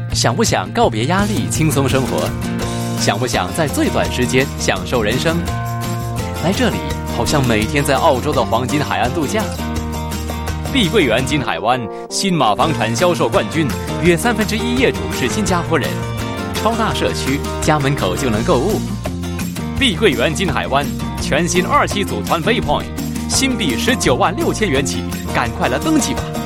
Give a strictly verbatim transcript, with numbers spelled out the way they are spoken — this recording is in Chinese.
想不想告别压力，轻松生活？想不想在最短时间享受人生？来这里，好像每天在澳洲的黄金海岸度假。碧桂园金海湾新马房产销售冠军，约三分之一业主是新加坡人，超大社区，家门口就能购物。碧桂园金海湾全新二期组团 Bay Point， 新币十九万六千元起，赶快来登记吧！